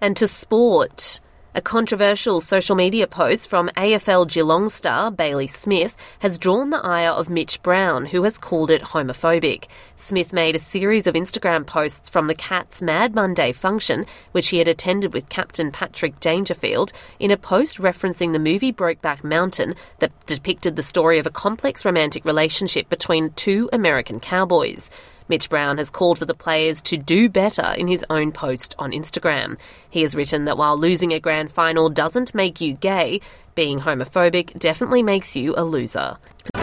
And to sport. A controversial social media post from AFL Geelong star Bailey Smith has drawn the ire of Mitch Brown, who has called it homophobic. Smith made a series of Instagram posts from the Cats Mad Monday function, which he had attended with Captain Patrick Dangerfield, in a post referencing the movie Brokeback Mountain that depicted the story of a complex romantic relationship between two American cowboys. Mitch Brown has called for the players to do better in his own post on Instagram. He has written that while losing a grand final doesn't make you gay, being homophobic definitely makes you a loser.